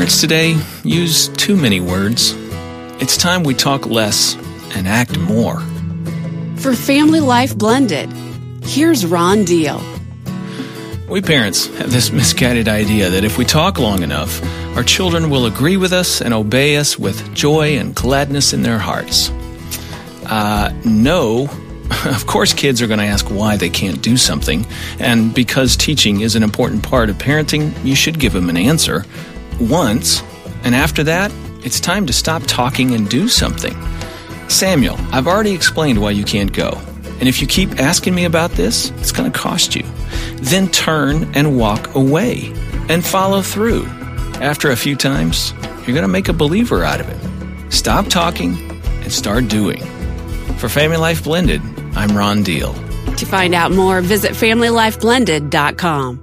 Parents today use too many words. It's time we talk less and act more. For Family Life Blended, here's Ron Deal. We parents have this misguided idea that if we talk long enough, our children will agree with us and obey us with joy and gladness in their hearts. No. Of course, kids are going to ask why they can't do something, and because teaching is an important part of parenting, you should give them an answer once, and after that, it's time to stop talking and do something. Samuel, I've already explained why you can't go, and if you keep asking me about this, it's going to cost you. Then turn and walk away and follow through. After a few times, you're going to make a believer out of it. Stop talking and start doing. For Family Life Blended, I'm Ron Deal. To find out more, visit FamilyLifeBlended.com.